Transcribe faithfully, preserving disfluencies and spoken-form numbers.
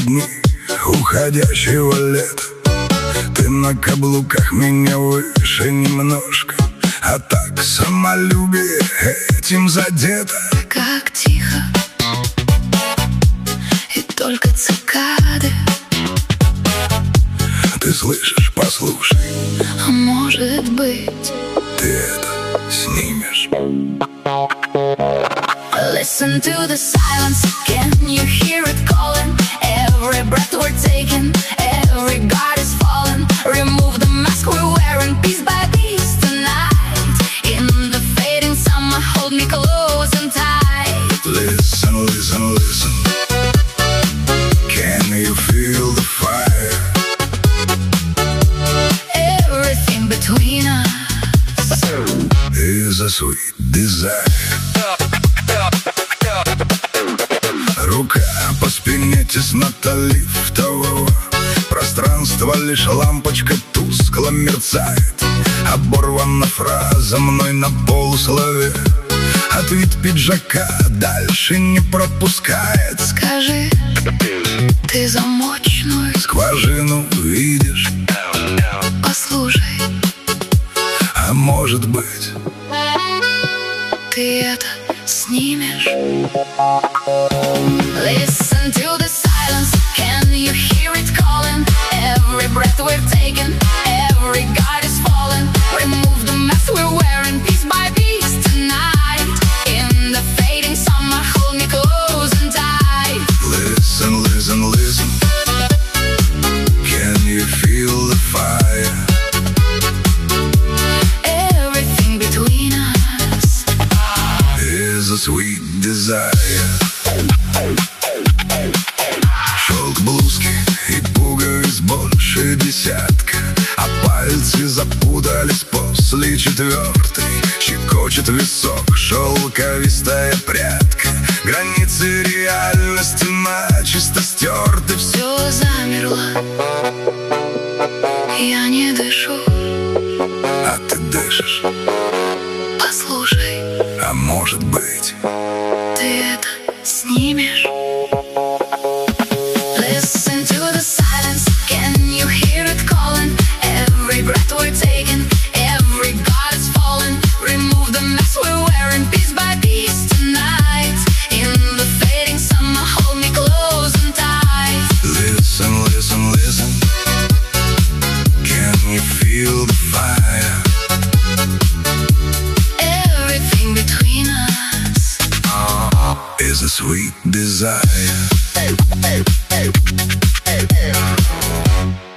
дни уходящего лета. Ты на каблуках меня выше немножко, а так самолюбие этим задето. Как тихо, и только цикады. Ты слышишь, послушай, А может быть, ты это снимешь. Listen to the silence, can you hear it calling? Every breath we're taking, every guard is falling. Remove the mask we're wearing, piece by piece tonight. In the fading summer, hold me close and tight. Listen, listen, listen. Can you feel the fire? Everything between us is a sweet desire. Рука по спине, теснота лифтового пространства, лишь лампочка тускло мерцает. Оборвана фраза мной на полуслове, от вид пиджака дальше не пропускает. Скажи, ты замочную скважину видишь? Послушай, а может быть, ты это снимешь? Listen to the silence, can you hear it calling? Every breath we're taking, every guard is falling. Remove the mask we're wearing, piece by piece tonight. In the fading summer, hold me close and tight. Listen, listen, listen. Can you feel the fire? Everything between us is a sweet desire. Шелк блузки и пуговиц больше десятка, а пальцы запутались после четвертой. Щекочет висок шелковистая прядка, границы реальности начисто стерты. Все замерло, я не дышу. А ты дышишь? Послушай, а может быть, ты это снимешь? Listen to the silence, can you hear it calling? Every breath we're taking, every guard is falling. Remove the mask we're wearing, piece by piece tonight. In the fading summer, hold me close and tight. Listen, listen, listen. Can you feel the fire? Everything between us is a sweet desire. Hey, hey, hey, hey, hey.